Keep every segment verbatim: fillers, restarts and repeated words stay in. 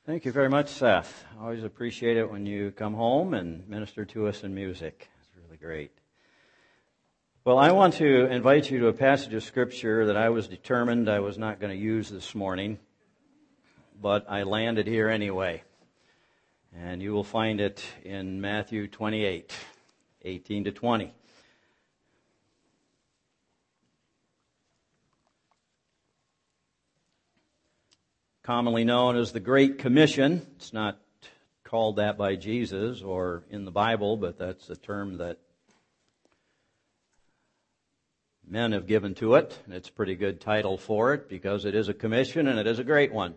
Thank you very much, Seth. I always appreciate it when you come home and minister to us in music. It's really great. Well, I want to invite you to a passage of Scripture that I was determined I was not going to use this morning, but I landed here anyway. And you will find it in Matthew twenty-eight, eighteen to twenty. Commonly known as the Great Commission. It's not called that by Jesus or in the Bible, but that's a term that men have given to it. And it's a pretty good title for it because it is a commission and it is a great one.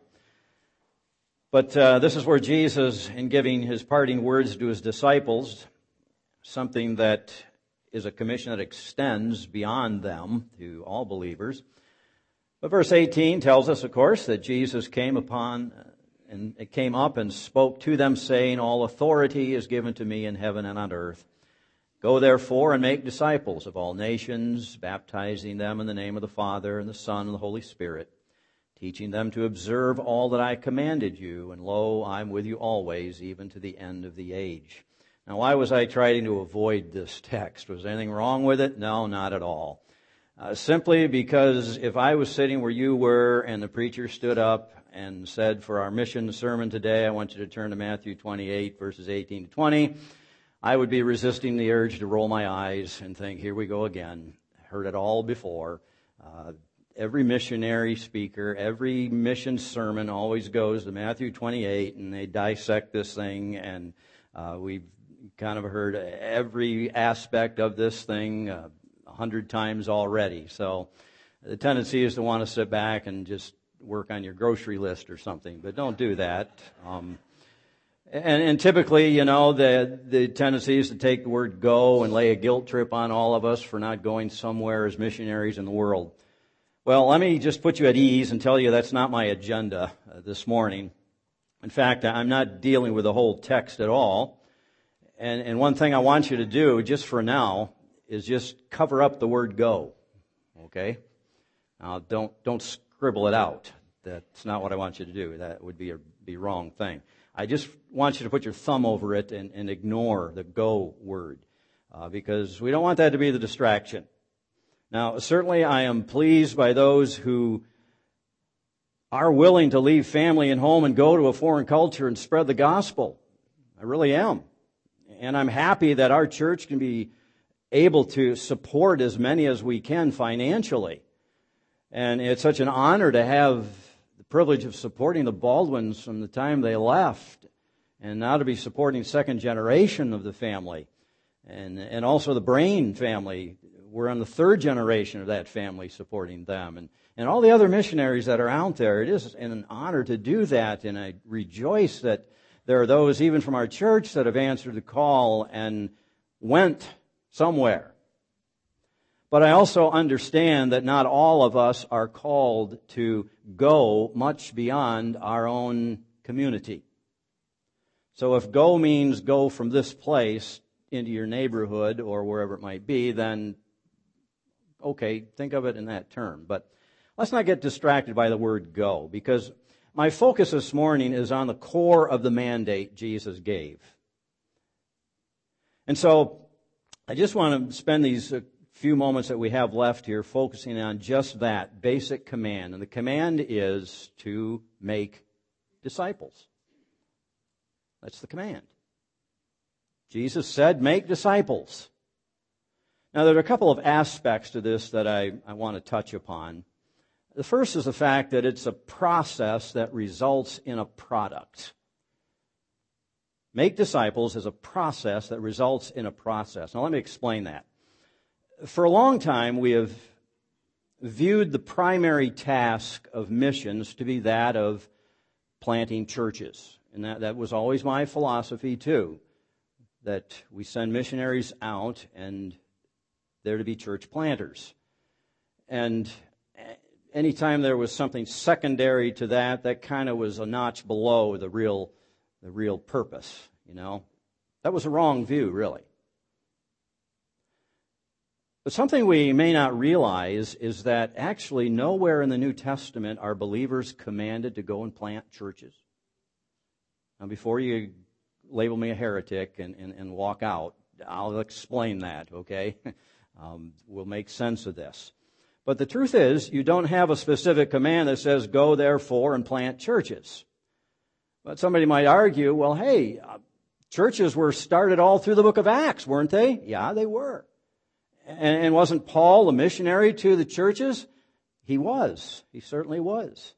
But uh, this is where Jesus, in giving his parting words to his disciples, something that is a commission that extends beyond them to all believers. But verse eighteen tells us, of course, that Jesus came upon and it came up and spoke to them, saying, "All authority is given to me in heaven and on earth. Go therefore and make disciples of all nations, baptizing them in the name of the Father and the Son and the Holy Spirit, teaching them to observe all that I commanded you. And lo, I'm with you always, even to the end of the age." Now, why was I trying to avoid this text? Was anything wrong with it? No, not at all. Uh, simply because if I was sitting where you were and the preacher stood up and said, "For our mission sermon today, I want you to turn to Matthew twenty-eight, verses eighteen to twenty, I would be resisting the urge to roll my eyes and think, here we go again. Heard it all before. Uh, every missionary speaker, every mission sermon always goes to Matthew twenty-eight, and they dissect this thing, and uh, we've kind of heard every aspect of this thing uh, a hundred times already. So the tendency is to want to sit back and just work on your grocery list or something, but don't do that. Um, and, and typically, you know, the the tendency is to take the word "go" and lay a guilt trip on all of us for not going somewhere as missionaries in the world. Well, let me just put you at ease and tell you that's not my agenda uh, this morning. In fact, I'm not dealing with the whole text at all. And, and one thing I want you to do, just for now, is just cover up the word "go." Okay? Now, don't don't scribble it out. That's not what I want you to do. That would be a be wrong thing. I just want you to put your thumb over it and, and ignore the "go" word, uh, because we don't want that to be the distraction. Now, certainly I am pleased by those who are willing to leave family and home and go to a foreign culture and spread the gospel. I really am. And I'm happy that our church can be able to support as many as we can financially. And it's such an honor to have the privilege of supporting the Baldwins from the time they left, and now to be supporting second generation of the family, and and also the Brain family. We're on the third generation of that family supporting them, and and all the other missionaries that are out there. It is an honor to do that, and I rejoice that there are those even from our church that have answered the call and went somewhere. But I also understand that not all of us are called to go much beyond our own community. So if go means go from this place into your neighborhood or wherever it might be, then okay, think of it in that term. But let's not get distracted by the word "go," because my focus this morning is on the core of the mandate Jesus gave. And so I just want to spend these few moments that we have left here focusing on just that basic command. And the command is to make disciples. That's the command. Jesus said, "Make disciples." Now, there are a couple of aspects to this that I, I want to touch upon. The first is the fact that it's a process that results in a product. Make disciples is a process that results in a process. Now, let me explain that. For a long time, we have viewed the primary task of missions to be that of planting churches. And that, that was always my philosophy, too, that we send missionaries out and they're to be church planters. And anytime there was something secondary to that, that kind of was a notch below the real the real purpose, you know. That was a wrong view, really. But something we may not realize is that actually nowhere in the New Testament are believers commanded to go and plant churches. Now, before you label me a heretic and, and, and walk out, I'll explain that, okay? um, we'll make sense of this. But the truth is, you don't have a specific command that says, go therefore and plant churches. But somebody might argue, well, hey, uh, churches were started all through the book of Acts, weren't they? Yeah, they were. And, and wasn't Paul a missionary to the churches? He was. He certainly was.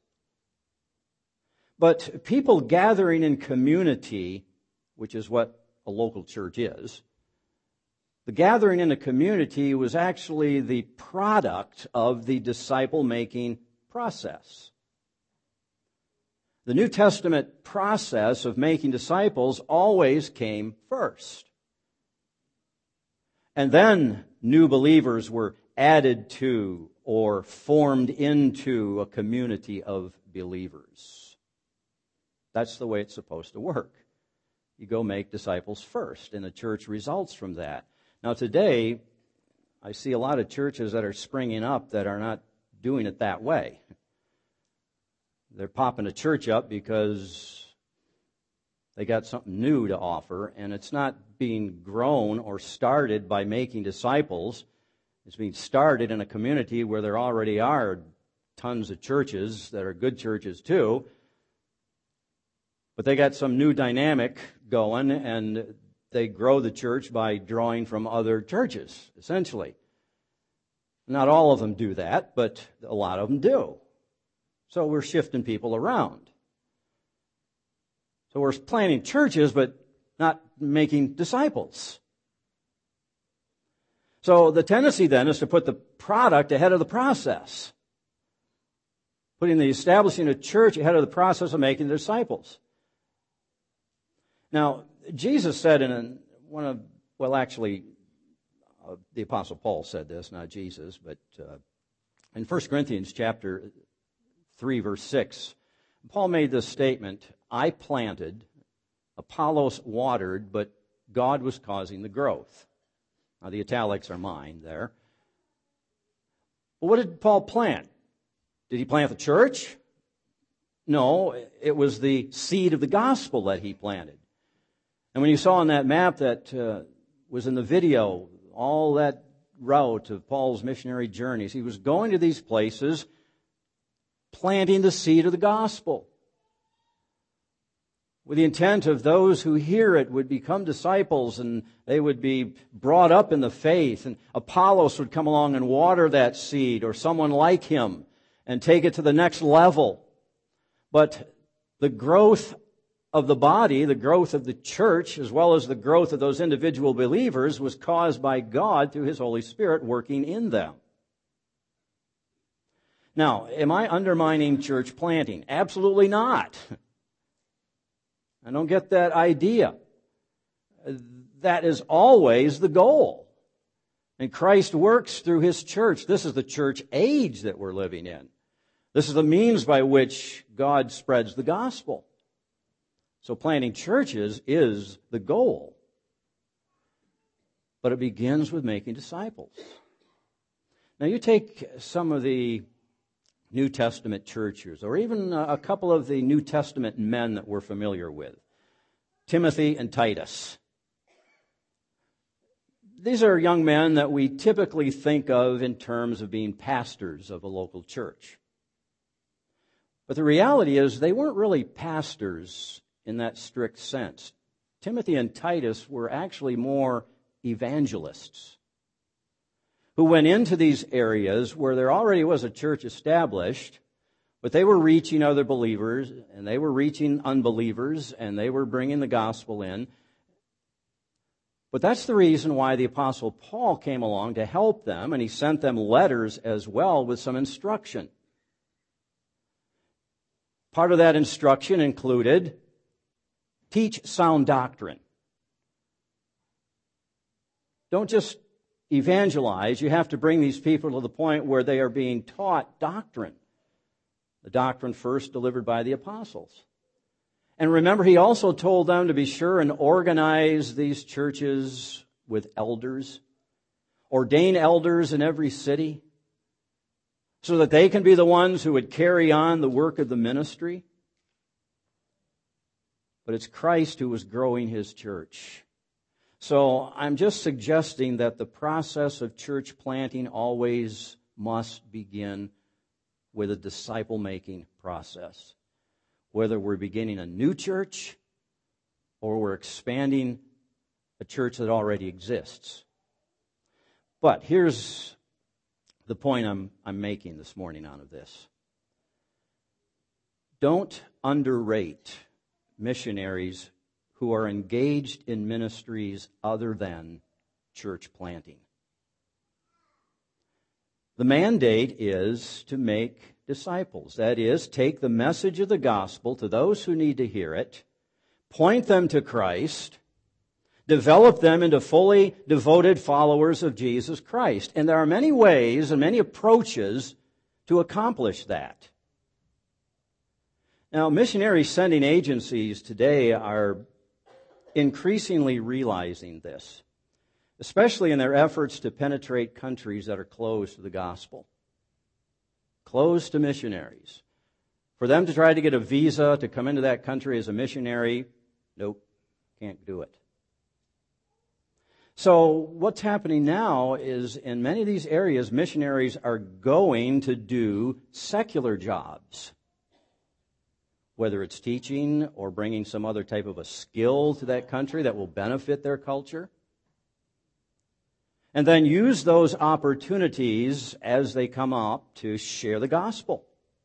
But people gathering in community, which is what a local church is, the gathering in a community was actually the product of the disciple-making process. The New Testament process of making disciples always came first. And then new believers were added to or formed into a community of believers. That's the way it's supposed to work. You go make disciples first, and the church results from that. Now today, I see a lot of churches that are springing up that are not doing it that way. They're popping a church up because they got something new to offer, and it's not being grown or started by making disciples. It's being started in a community where there already are tons of churches that are good churches too, but they got some new dynamic going, and they grow the church by drawing from other churches, essentially. Not all of them do that, but a lot of them do. So we're shifting people around. So we're planting churches, but not making disciples. So the tendency then is to put the product ahead of the process. Putting the establishing a church ahead of the process of making disciples. Now, Jesus said in one of, well, actually, uh, the Apostle Paul said this, not Jesus, but uh, in First Corinthians chapter three, verse six, Paul made this statement, I planted, Apollos watered, but God was causing the growth. Now, the italics are mine there. Well, what did Paul plant? Did he plant the church? No, it was the seed of the gospel that he planted. And when you saw on that map that uh, was in the video, all that route of Paul's missionary journeys, he was going to these places, planting the seed of the gospel, with the intent of those who hear it would become disciples and they would be brought up in the faith. And Apollos would come along and water that seed, or someone like him, and take it to the next level. But the growth of the body, the growth of the church, as well as the growth of those individual believers, was caused by God through His Holy Spirit working in them. Now, am I undermining church planting? Absolutely not. I don't get that idea. That is always the goal. And Christ works through His church. This is the church age that we're living in. This is the means by which God spreads the gospel. So planting churches is the goal. But it begins with making disciples. Now you take some of the New Testament churches, or even a couple of the New Testament men that we're familiar with, Timothy and Titus. These are young men that we typically think of in terms of being pastors of a local church. But the reality is they weren't really pastors in that strict sense. Timothy and Titus were actually more evangelists who went into these areas where there already was a church established, but they were reaching other believers, and they were reaching unbelievers, and they were bringing the gospel in. But that's the reason why the Apostle Paul came along to help them, and he sent them letters as well with some instruction. Part of that instruction included, teach sound doctrine. Don't just evangelize. You have to bring these people to the point where they are being taught doctrine. The doctrine first delivered by the apostles. And remember, he also told them to be sure and organize these churches with elders. Ordain elders in every city so that they can be the ones who would carry on the work of the ministry. but it's Christ who was growing his church. So I'm just suggesting that the process of church planting always must begin with a disciple-making process. Whether we're beginning a new church or we're expanding a church that already exists. But here's the point I'm, I'm making this morning out of this. Don't underrate missionaries who are engaged in ministries other than church planting. The mandate is to make disciples. That is, take the message of the gospel to those who need to hear it, point them to Christ, develop them into fully devoted followers of Jesus Christ. And there are many ways and many approaches to accomplish that. Now, missionary sending agencies today are increasingly realizing this, especially in their efforts to penetrate countries that are closed to the gospel, closed to missionaries. For them to try to get a visa to come into that country as a missionary, nope, can't do it. So what's happening now is in many of these areas, missionaries are going to do secular jobs, whether it's teaching or bringing some other type of a skill to that country that will benefit their culture. And then use those opportunities as they come up to share the gospel,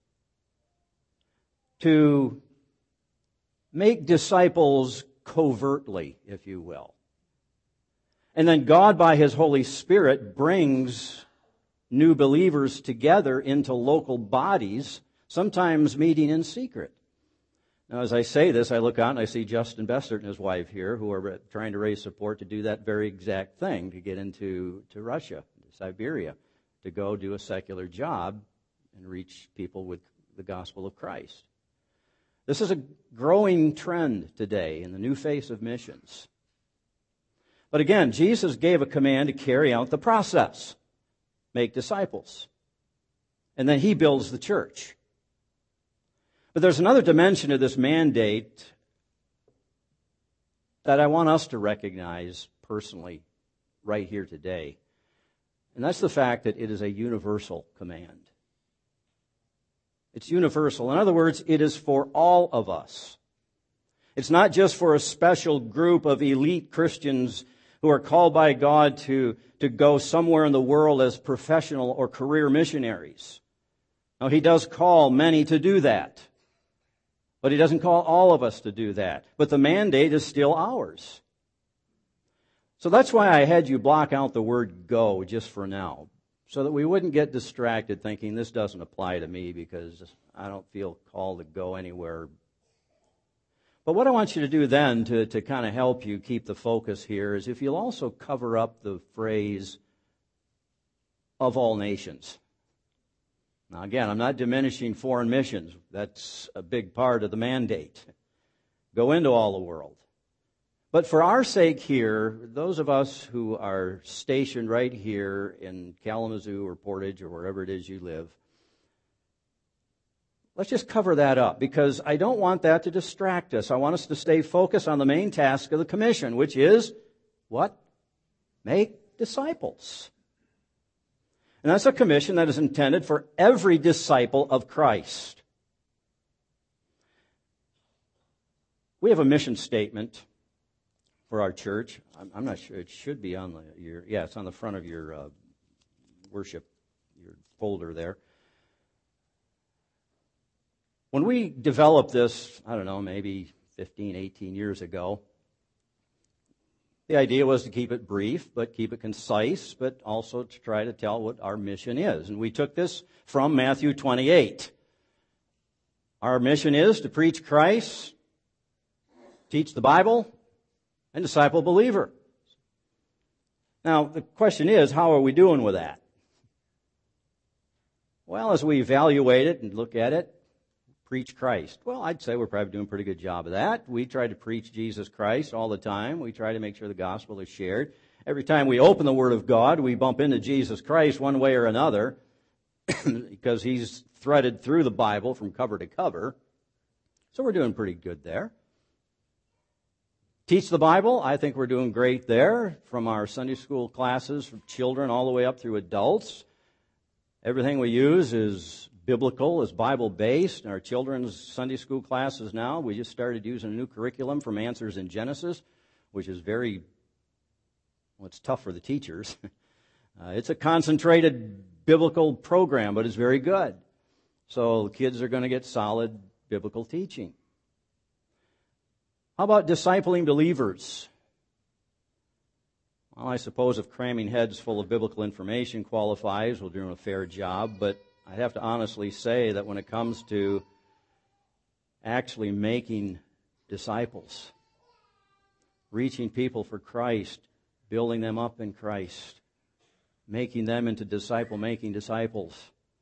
to make disciples covertly, if you will. And then God, by His Holy Spirit, brings new believers together into local bodies, sometimes meeting in secret. Now, as I say this, I look out and I see Justin Bessert and his wife here, who are trying to raise support to do that very exact thing, to get into to Russia, Siberia, to go do a secular job and reach people with the gospel of Christ. This is a growing trend today in the new face of missions. But again, Jesus gave a command to carry out the process. Make disciples. And then He builds the church. But there's another dimension of this mandate that I want us to recognize personally right here today. And that's the fact that it is a universal command. It's universal. In other words, it is for all of us. It's not just for a special group of elite Christians who are called by God to, to go somewhere in the world as professional or career missionaries. Now, He does call many to do that. But He doesn't call all of us to do that. But the mandate is still ours. So that's why I had you block out the word go just for now, so that we wouldn't get distracted thinking this doesn't apply to me because I don't feel called to go anywhere. But what I want you to do then to, to kind of help you keep the focus here is if you'll also cover up the phrase of all nations. Now again, I'm not diminishing foreign missions. That's a big part of the mandate. Go into all the world. But for our sake here, those of us who are stationed right here in Kalamazoo or Portage or wherever it is you live, let's just cover that up because I don't want that to distract us. I want us to stay focused on the main task of the commission, which is what? Make disciples. And that's a commission that is intended for every disciple of Christ. We have a mission statement for our church. I'm, I'm not sure. It should be on the, your, yeah, it's on the front of your uh, worship, your folder there. When we developed this, I don't know, maybe fifteen, eighteen years ago, the idea was to keep it brief, but keep it concise, but also to try to tell what our mission is. And we took this from Matthew twenty-eight. Our mission is to preach Christ, teach the Bible, and disciple believer. Now, the question is, how are we doing with that? Well, as we evaluate it and look at it, preach Christ. Well, I'd say we're probably doing a pretty good job of that. We try to preach Jesus Christ all the time. We try to make sure the gospel is shared. Every time we open the Word of God, we bump into Jesus Christ one way or another because He's threaded through the Bible from cover to cover. So we're doing pretty good there. Teach the Bible, I think we're doing great there, from our Sunday school classes, from children all the way up through adults. Everything we use is biblical, is Bible-based. In our children's Sunday school classes now, we just started using a new curriculum from Answers in Genesis, which is very, well, it's tough for the teachers. uh, it's a concentrated biblical program, but it's very good. So the kids are going to get solid biblical teaching. How about discipling believers? Well, I suppose if cramming heads full of biblical information qualifies, we're doing a fair job, but I'd have to honestly say that when it comes to actually making disciples, reaching people for Christ, building them up in Christ, making them into disciple-making disciples,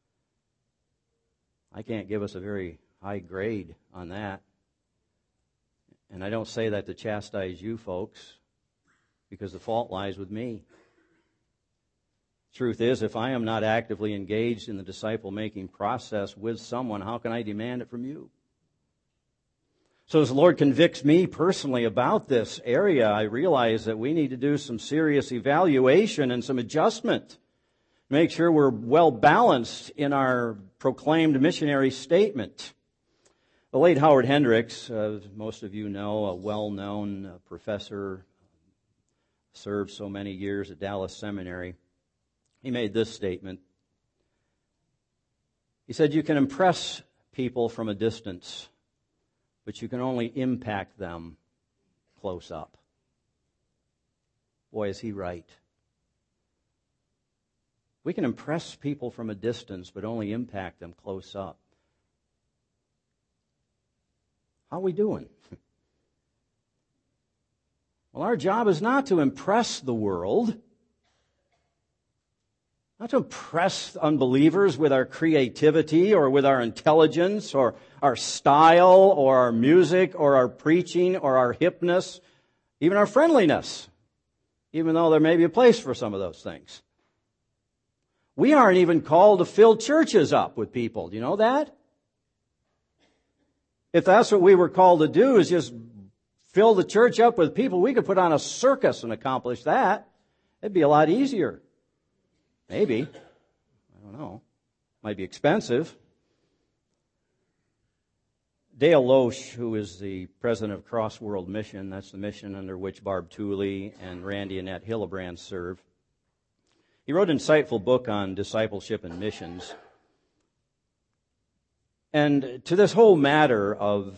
I can't give us a very high grade on that. And I don't say that to chastise you folks, because the fault lies with me. Truth is, if I am not actively engaged in the disciple-making process with someone, how can I demand it from you? So as the Lord convicts me personally about this area, I realize that we need to do some serious evaluation and some adjustment. Make sure we're well balanced in our proclaimed missionary statement. The late Howard Hendricks, uh, most of you know, a well-known uh, professor, served so many years at Dallas Seminary. He made this statement. He said, "You can impress people from a distance, but you can only impact them close up." Boy, is he right. We can impress people from a distance, but only impact them close up. How are we doing? Well, our job is not to impress the world, not to impress unbelievers with our creativity or with our intelligence or our style or our music or our preaching or our hipness, even our friendliness, even though there may be a place for some of those things. We aren't even called to fill churches up with people. Do you know that? If that's what we were called to do, is just fill the church up with people, we could put on a circus and accomplish that. It'd be a lot easier. Maybe. I don't know. Might be expensive. Dale Loesch, who is the president of Cross World Mission, that's the mission under which Barb Tooley and Randy Annette Hillebrand serve, he wrote an insightful book on discipleship and missions. And to this whole matter of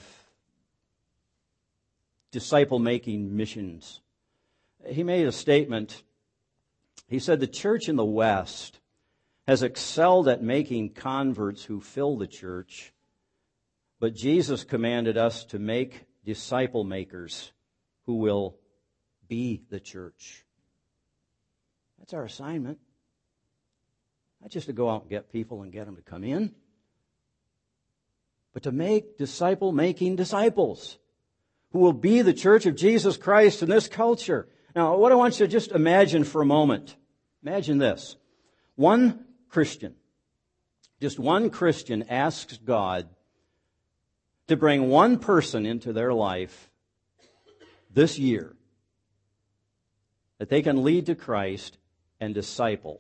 disciple-making missions, he made a statement. He said, "The church in the West has excelled at making converts who fill the church, but Jesus commanded us to make disciple makers who will be the church." That's our assignment. Not just to go out and get people and get them to come in, but to make disciple-making disciples who will be the church of Jesus Christ in this culture. Now, what I want you to just imagine for a moment, imagine this. One Christian, just one Christian asks God to bring one person into their life this year that they can lead to Christ and disciple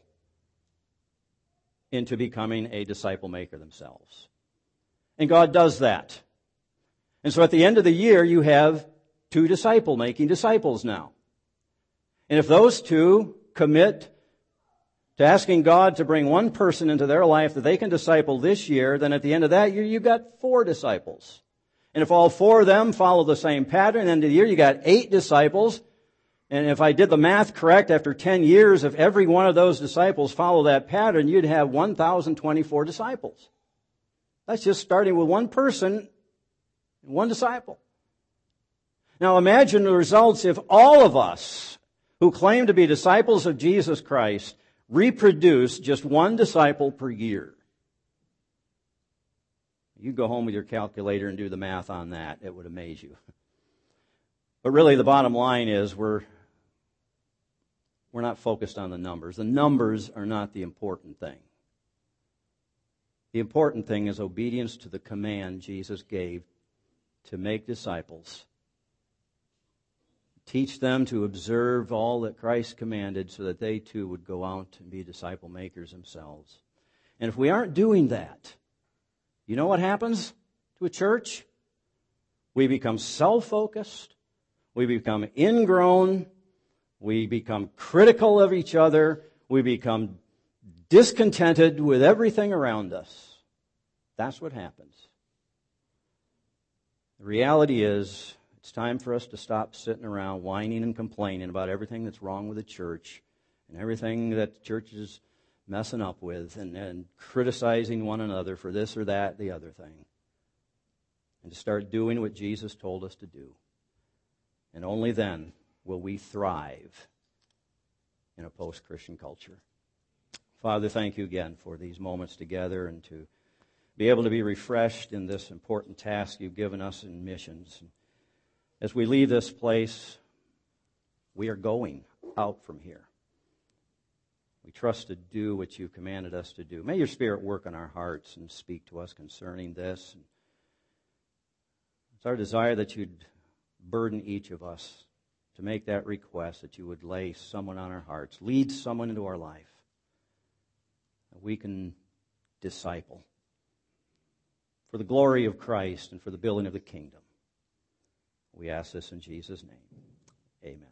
into becoming a disciple maker themselves. And God does that. And so at the end of the year, you have two disciple-making disciples now. And if those two commit to asking God to bring one person into their life that they can disciple this year, then at the end of that year, you've got four disciples. And if all four of them follow the same pattern, at the end of the year, you got eight disciples. And if I did the math correct, after ten years, if every one of those disciples follow that pattern, you'd have one thousand twenty-four disciples. That's just starting with one person and one disciple. Now imagine the results if all of us who claim to be disciples of Jesus Christ reproduce just one disciple per year. You go home with your calculator and do the math on that. It would amaze you. But really the bottom line is we're we're not focused on the numbers. The numbers are not the important thing. The important thing is obedience to the command Jesus gave to make disciples Teach them to observe all that Christ commanded so that they too would go out and be disciple makers themselves. And if we aren't doing that, you know what happens to a church? We become self-focused. We become ingrown. We become critical of each other. We become discontented with everything around us. That's what happens. The reality is, it's time for us to stop sitting around whining and complaining about everything that's wrong with the church and everything that the church is messing up with and, and criticizing one another for this or that, the other thing. And to start doing what Jesus told us to do. And only then will we thrive in a post-Christian culture. Father, thank you again for these moments together and to be able to be refreshed in this important task you've given us in missions. As we leave this place, we are going out from here. We trust to do what you've commanded us to do. May your Spirit work on our hearts and speak to us concerning this. It's our desire that you'd burden each of us to make that request, that you would lay someone on our hearts, lead someone into our life, that we can disciple for the glory of Christ and for the building of the kingdom. We ask this in Jesus' name. Amen.